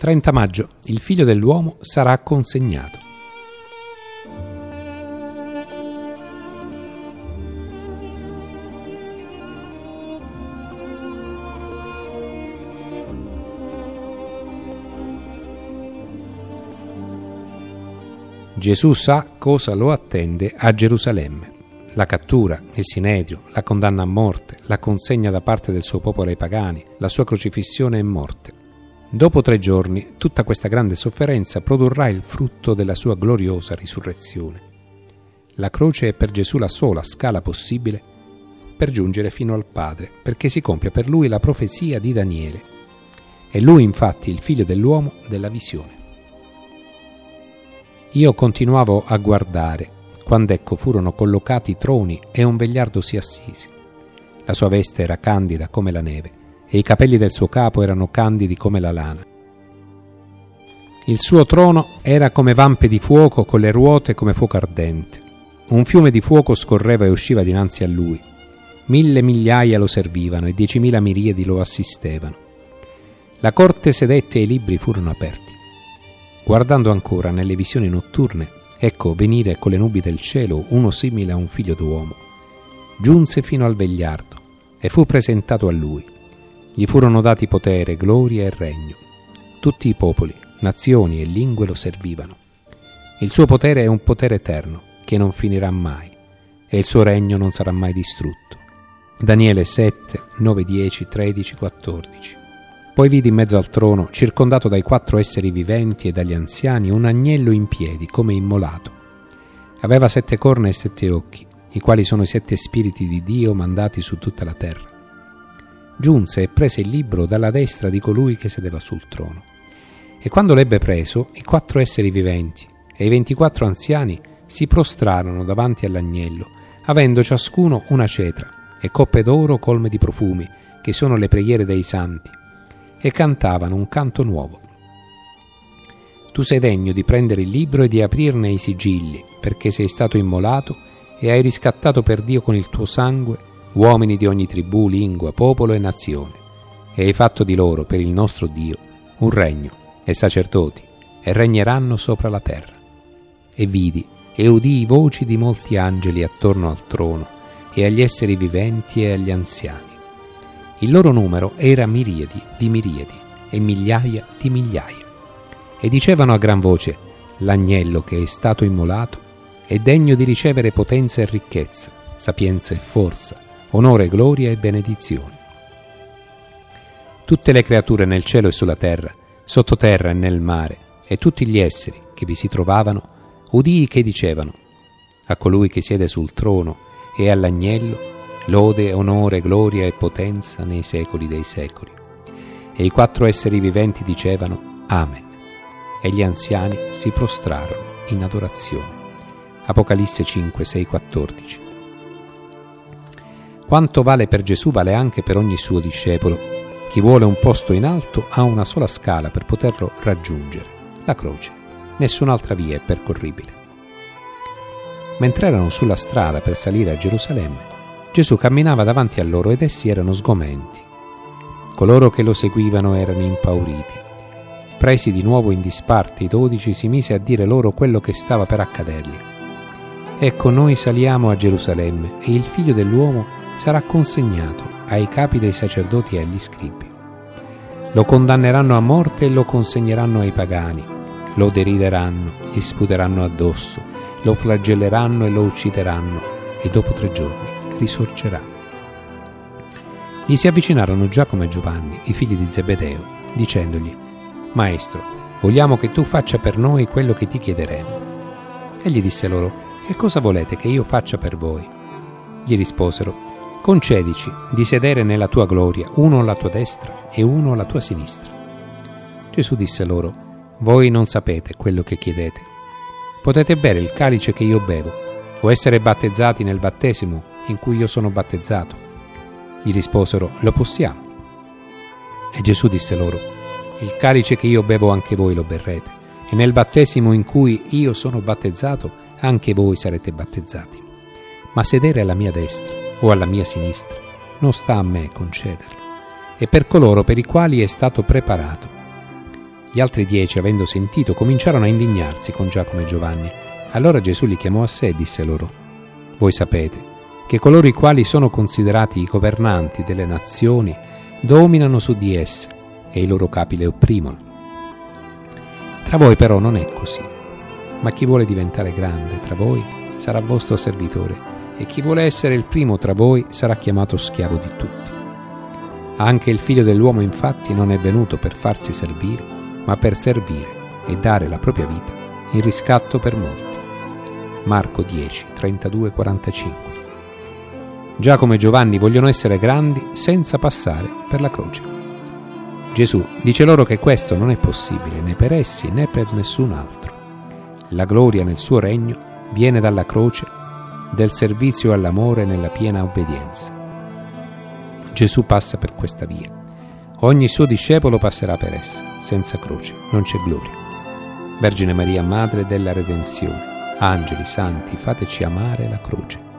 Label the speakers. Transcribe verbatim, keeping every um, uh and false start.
Speaker 1: trenta maggio, il figlio dell'uomo sarà consegnato. Gesù sa cosa lo attende a Gerusalemme: la cattura, il sinedrio, la condanna a morte, la consegna da parte del suo popolo ai pagani, la sua crocifissione e morte. Dopo tre giorni, tutta questa grande sofferenza produrrà il frutto della sua gloriosa risurrezione. La croce è per Gesù la sola scala possibile per giungere fino al Padre, perché si compia per lui la profezia di Daniele. È lui infatti il figlio dell'uomo della visione. Io continuavo a guardare, quando ecco furono collocati troni e un vegliardo si assise. La sua veste era candida come la neve, e i capelli del suo capo erano candidi come la lana. Il suo trono era come vampe di fuoco, con le ruote come fuoco ardente. Un fiume di fuoco scorreva e usciva dinanzi a lui. Mille migliaia lo servivano e diecimila miriadi lo assistevano. La corte sedette e i libri furono aperti. Guardando ancora nelle visioni notturne, ecco venire con le nubi del cielo uno simile a un figlio d'uomo. Giunse fino al vegliardo e fu presentato a lui. Gli furono dati potere, gloria e regno. Tutti i popoli, nazioni e lingue lo servivano. Il suo potere è un potere eterno, che non finirà mai, e il suo regno non sarà mai distrutto. Daniele sette, nove, dieci, tredici, quattordici. Poi vidi in mezzo al trono, circondato dai quattro esseri viventi e dagli anziani, un agnello in piedi, come immolato. Aveva sette corna e sette occhi, i quali sono i sette spiriti di Dio mandati su tutta la terra. Giunse e prese il libro dalla destra di colui che sedeva sul trono. E quando l'ebbe preso, i quattro esseri viventi e i ventiquattro anziani si prostrarono davanti all'agnello, avendo ciascuno una cetra e coppe d'oro colme di profumi, che sono le preghiere dei santi, e cantavano un canto nuovo. Tu sei degno di prendere il libro e di aprirne i sigilli, perché sei stato immolato e hai riscattato per Dio con il tuo sangue uomini di ogni tribù, lingua, popolo e nazione, e hai fatto di loro, per il nostro Dio, un regno e sacerdoti, e regneranno sopra la terra. E vidi e udii voci di molti angeli attorno al trono, e agli esseri viventi e agli anziani. Il loro numero era miriadi di miriadi e migliaia di migliaia. E dicevano a gran voce: l'agnello che è stato immolato è degno di ricevere potenza e ricchezza, sapienza e forza, onore, gloria e benedizioni. Tutte le creature nel cielo e sulla terra, sottoterra e nel mare, e tutti gli esseri che vi si trovavano, udii che dicevano: a colui che siede sul trono e all'agnello, lode, onore, gloria e potenza nei secoli dei secoli. E i quattro esseri viventi dicevano: Amen. E gli anziani si prostrarono in adorazione. Apocalisse cinque, sei, quattordici. Quanto vale per Gesù vale anche per ogni suo discepolo. Chi vuole un posto in alto ha una sola scala per poterlo raggiungere: la croce. Nessun'altra via è percorribile. Mentre erano sulla strada per salire a Gerusalemme, Gesù camminava davanti a loro ed essi erano sgomenti. Coloro che lo seguivano erano impauriti. Presi di nuovo in disparte i dodici, si mise a dire loro quello che stava per accadergli. Ecco, noi saliamo a Gerusalemme e il figlio dell'uomo sarà consegnato ai capi dei sacerdoti e agli scribi. Lo condanneranno a morte e lo consegneranno ai pagani. Lo derideranno, gli sputeranno addosso, lo flagelleranno e lo uccideranno, e dopo tre giorni risorgerà. Gli si avvicinarono Giacomo e Giovanni, i figli di Zebedeo, dicendogli: Maestro, vogliamo che tu faccia per noi quello che ti chiederemo. Egli disse loro: che cosa volete che io faccia per voi? Gli risposero: concedici di sedere nella tua gloria, uno alla tua destra e uno alla tua sinistra. Gesù disse loro: voi non sapete quello che chiedete. Potete bere il calice che io bevo, o essere battezzati nel battesimo in cui io sono battezzato? Gli risposero: lo possiamo. E Gesù disse loro: il calice che io bevo anche voi lo berrete, e nel battesimo in cui io sono battezzato anche voi sarete battezzati. Ma sedere alla mia destra o alla mia sinistra non sta a me concederlo, è per coloro per i quali è stato preparato. Gli altri dieci, avendo sentito, cominciarono a indignarsi con Giacomo e Giovanni. Allora Gesù li chiamò a sé e disse loro: voi sapete che coloro i quali sono considerati i governanti delle nazioni dominano su di esse e i loro capi le opprimono. Tra voi però non è così, ma chi vuole diventare grande tra voi sarà vostro servitore, e chi vuole essere il primo tra voi sarà chiamato schiavo di tutti. Anche il Figlio dell'uomo infatti non è venuto per farsi servire, ma per servire e dare la propria vita in riscatto per molti. Marco dieci, trentadue quarantacinque. Giacomo e Giovanni vogliono essere grandi senza passare per la croce. Gesù dice loro che questo non è possibile né per essi né per nessun altro. La gloria nel suo regno viene dalla croce, del servizio all'amore nella piena obbedienza. Gesù passa per questa via. Ogni suo discepolo passerà per essa. Senza croce non c'è gloria. Vergine Maria, Madre della Redenzione, angeli, santi, fateci amare la croce.